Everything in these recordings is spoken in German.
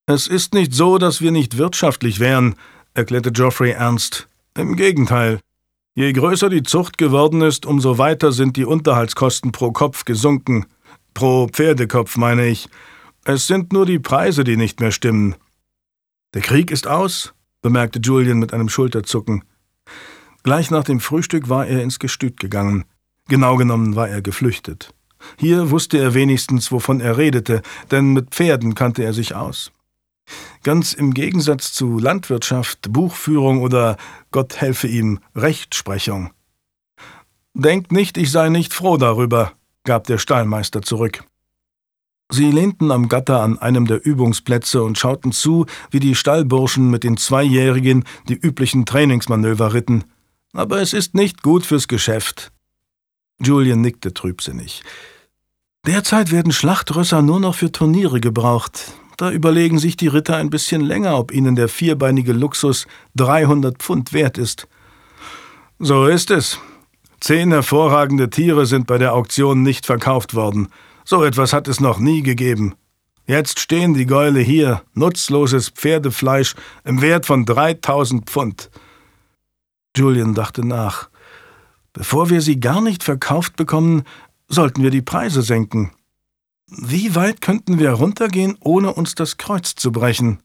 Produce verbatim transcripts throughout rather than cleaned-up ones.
»Es ist nicht so, dass wir nicht wirtschaftlich wären«, erklärte Geoffrey ernst. »Im Gegenteil. Je größer die Zucht geworden ist, umso weiter sind die Unterhaltskosten pro Kopf gesunken. Pro Pferdekopf, meine ich. Es sind nur die Preise, die nicht mehr stimmen.« »Der Krieg ist aus«, bemerkte Julian mit einem Schulterzucken. Gleich nach dem Frühstück war er ins Gestüt gegangen. Genau genommen war er geflüchtet. Hier wusste er wenigstens, wovon er redete, denn mit Pferden kannte er sich aus. Ganz im Gegensatz zu Landwirtschaft, Buchführung oder, Gott helfe ihm, Rechtsprechung. »Denkt nicht, ich sei nicht froh darüber«, gab der Stallmeister zurück. Sie lehnten am Gatter an einem der Übungsplätze und schauten zu, wie die Stallburschen mit den Zweijährigen die üblichen Trainingsmanöver ritten. »Aber es ist nicht gut fürs Geschäft.« Julian nickte trübsinnig. »Derzeit werden Schlachtrösser nur noch für Turniere gebraucht. Da überlegen sich die Ritter ein bisschen länger, ob ihnen der vierbeinige Luxus dreihundert Pfund wert ist.« »So ist es. Zehn hervorragende Tiere sind bei der Auktion nicht verkauft worden. So etwas hat es noch nie gegeben. Jetzt stehen die Gäule hier, nutzloses Pferdefleisch im Wert von dreitausend Pfund.« Julian dachte nach. »Bevor wir sie gar nicht verkauft bekommen, sollten wir die Preise senken. Wie weit könnten wir runtergehen, ohne uns das Kreuz zu brechen?«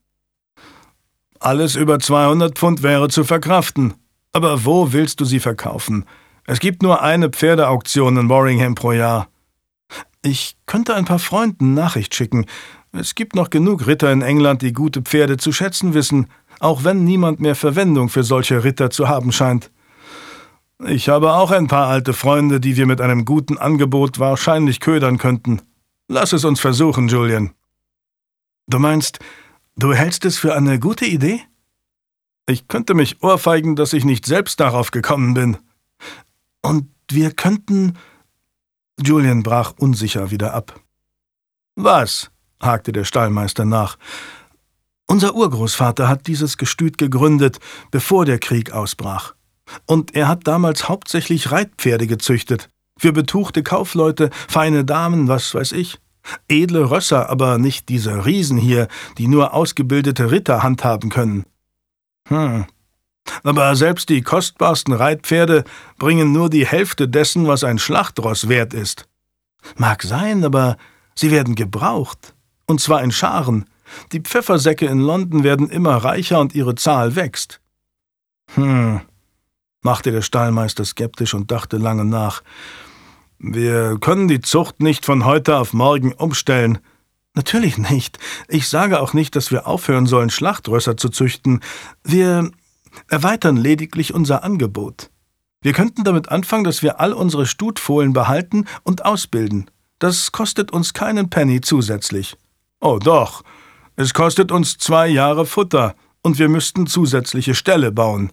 »Alles über zweihundert Pfund wäre zu verkraften. Aber wo willst du sie verkaufen? Es gibt nur eine Pferdeauktion in Warringham pro Jahr.« »Ich könnte ein paar Freunden Nachricht schicken. Es gibt noch genug Ritter in England, die gute Pferde zu schätzen wissen, auch wenn niemand mehr Verwendung für solche Ritter zu haben scheint.« »Ich habe auch ein paar alte Freunde, die wir mit einem guten Angebot wahrscheinlich ködern könnten. Lass es uns versuchen, Julian.« »Du meinst, du hältst es für eine gute Idee?« »Ich könnte mich ohrfeigen, dass ich nicht selbst darauf gekommen bin.« »Und wir könnten...« Julian brach unsicher wieder ab. »Was?« hakte der Stallmeister nach. »Unser Urgroßvater hat dieses Gestüt gegründet, bevor der Krieg ausbrach. Und er hat damals hauptsächlich Reitpferde gezüchtet. Für betuchte Kaufleute, feine Damen, was weiß ich. Edle Rösser, aber nicht diese Riesen hier, die nur ausgebildete Ritter handhaben können. Hm. Aber selbst die kostbarsten Reitpferde bringen nur die Hälfte dessen, was ein Schlachtross wert ist. Mag sein, aber sie werden gebraucht. Und zwar in Scharen. Die Pfeffersäcke in London werden immer reicher und ihre Zahl wächst.« »Hm«, machte der Stallmeister skeptisch und dachte lange nach. »Wir können die Zucht nicht von heute auf morgen umstellen.« »Natürlich nicht. Ich sage auch nicht, dass wir aufhören sollen, Schlachtrösser zu züchten. Wir erweitern lediglich unser Angebot. Wir könnten damit anfangen, dass wir all unsere Stutfohlen behalten und ausbilden. Das kostet uns keinen Penny zusätzlich.« »Oh doch, es kostet uns zwei Jahre Futter und wir müssten zusätzliche Ställe bauen.«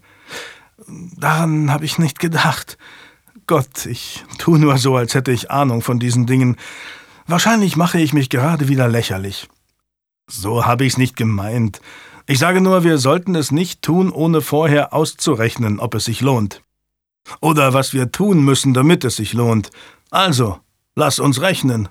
»Daran habe ich nicht gedacht. Gott, ich tue nur so, als hätte ich Ahnung von diesen Dingen. Wahrscheinlich mache ich mich gerade wieder lächerlich.« »So habe ich's nicht gemeint. Ich sage nur, wir sollten es nicht tun, ohne vorher auszurechnen, ob es sich lohnt. Oder was wir tun müssen, damit es sich lohnt. Also, lass uns rechnen.«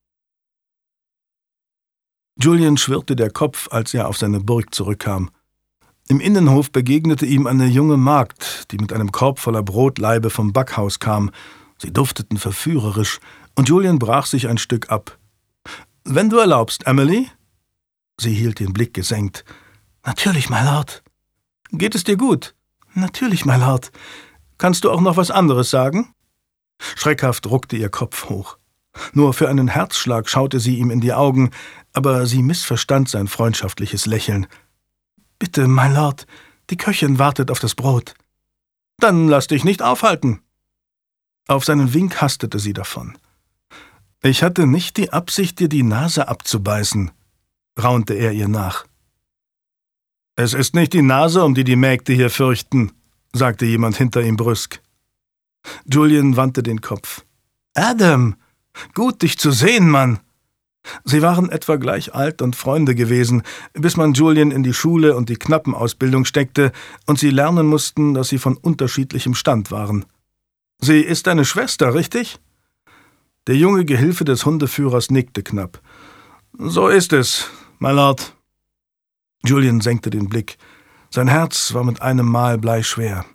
Julian schwirrte der Kopf, als er auf seine Burg zurückkam. Im Innenhof begegnete ihm eine junge Magd, die mit einem Korb voller Brotlaibe vom Backhaus kam. Sie dufteten verführerisch, und Julian brach sich ein Stück ab. »Wenn du erlaubst, Emily?« Sie hielt den Blick gesenkt. »Natürlich, my Lord.« »Geht es dir gut?« »Natürlich, my Lord. Kannst du auch noch was anderes sagen?« Schreckhaft ruckte ihr Kopf hoch. Nur für einen Herzschlag schaute sie ihm in die Augen, aber sie missverstand sein freundschaftliches Lächeln. »Bitte, my Lord, die Köchin wartet auf das Brot.« »Dann lass dich nicht aufhalten.« Auf seinen Wink hastete sie davon. »Ich hatte nicht die Absicht, dir die Nase abzubeißen«, raunte er ihr nach. »Es ist nicht die Nase, um die die Mägde hier fürchten«, sagte jemand hinter ihm brüsk. Julian wandte den Kopf. »Adam, gut, dich zu sehen, Mann!« Sie waren etwa gleich alt und Freunde gewesen, bis man Julian in die Schule und die Knappenausbildung steckte und sie lernen mussten, dass sie von unterschiedlichem Stand waren. »Sie ist deine Schwester, richtig?« Der junge Gehilfe des Hundeführers nickte knapp. »So ist es, my Lord.« Julian senkte den Blick. Sein Herz war mit einem Mal bleischwer.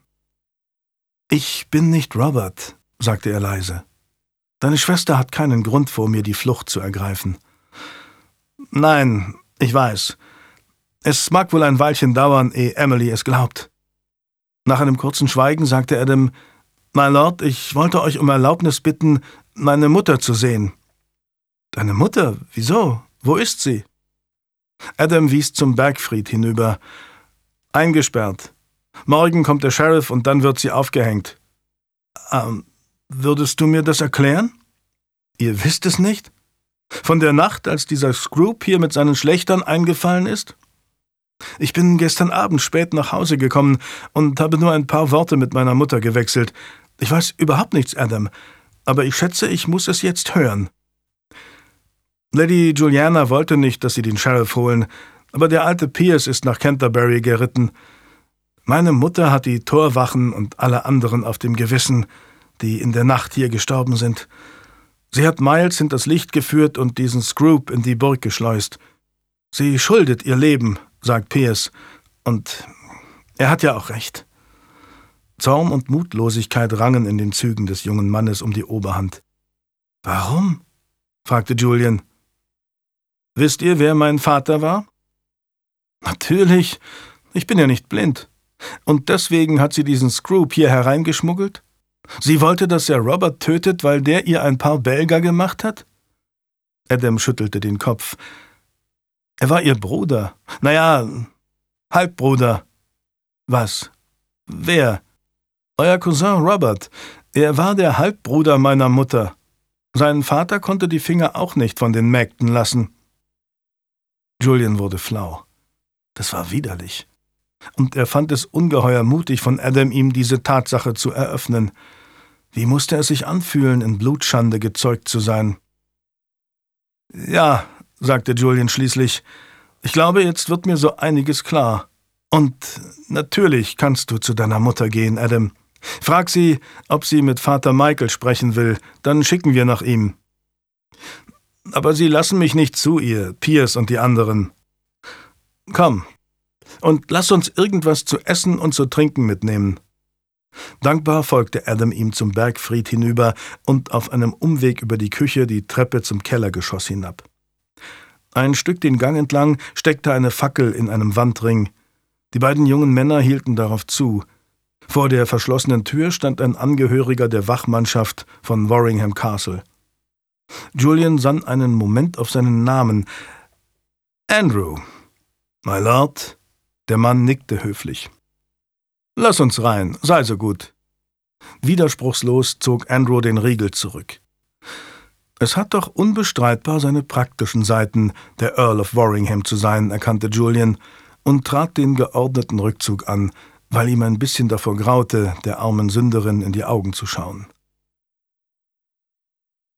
»Ich bin nicht Robert«, sagte er leise. »Deine Schwester hat keinen Grund, vor mir die Flucht zu ergreifen.« »Nein, ich weiß. Es mag wohl ein Weilchen dauern, ehe Emily es glaubt.« Nach einem kurzen Schweigen sagte Adam, »My Lord, ich wollte euch um Erlaubnis bitten, meine Mutter zu sehen.« »Deine Mutter? Wieso? Wo ist sie?« Adam wies zum Bergfried hinüber. »Eingesperrt. Morgen kommt der Sheriff und dann wird sie aufgehängt.« Ähm, würdest du mir das erklären? Ihr wisst es nicht? Von der Nacht, als dieser Scroop hier mit seinen Schlächtern eingefallen ist? Ich bin gestern Abend spät nach Hause gekommen und habe nur ein paar Worte mit meiner Mutter gewechselt. Ich weiß überhaupt nichts, Adam, aber ich schätze, ich muss es jetzt hören. Lady Juliana wollte nicht, dass sie den Sheriff holen, aber der alte Pierce ist nach Canterbury geritten. Meine Mutter hat die Torwachen und alle anderen auf dem Gewissen, die in der Nacht hier gestorben sind. Sie hat Miles hinters Licht geführt und diesen Scroop in die Burg geschleust. Sie schuldet ihr Leben, sagt Pierce, und er hat ja auch recht. Zorn und Mutlosigkeit rangen in den Zügen des jungen Mannes um die Oberhand. »Warum?« fragte Julian. »Wisst ihr, wer mein Vater war?« »Natürlich, ich bin ja nicht blind. Und deswegen hat sie diesen Scroop hier hereingeschmuggelt? Sie wollte, dass er Robert tötet, weil der ihr ein paar Belger gemacht hat?« Adam schüttelte den Kopf. »Er war ihr Bruder. Naja, Halbbruder.« »Was? Wer?« »Euer Cousin Robert. Er war der Halbbruder meiner Mutter. Sein Vater konnte die Finger auch nicht von den Mägden lassen.« Julian wurde flau. Das war widerlich. Und er fand es ungeheuer mutig von Adam, ihm diese Tatsache zu eröffnen. Wie musste es sich anfühlen, in Blutschande gezeugt zu sein? »Ja«, sagte Julian schließlich, »ich glaube, jetzt wird mir so einiges klar. Und natürlich kannst du zu deiner Mutter gehen, Adam. Frag sie, ob sie mit Vater Michael sprechen will, dann schicken wir nach ihm.« »Aber sie lassen mich nicht zu ihr, Pierce und die anderen.« »Komm, und lass uns irgendwas zu essen und zu trinken mitnehmen.« Dankbar folgte Adam ihm zum Bergfried hinüber und auf einem Umweg über die Küche die Treppe zum Kellergeschoss hinab. Ein Stück den Gang entlang steckte eine Fackel in einem Wandring. Die beiden jungen Männer hielten darauf zu. Vor der verschlossenen Tür stand ein Angehöriger der Wachmannschaft von Warringham Castle. Julian sann einen Moment auf seinen Namen. »Andrew.« »My Lord.« Der Mann nickte höflich. »Lass uns rein, sei so gut.« Widerspruchslos zog Andrew den Riegel zurück. Es hat doch unbestreitbar seine praktischen Seiten, der Earl of Warringham zu sein, erkannte Julian und trat den geordneten Rückzug an, weil ihm ein bisschen davor graute, der armen Sünderin in die Augen zu schauen.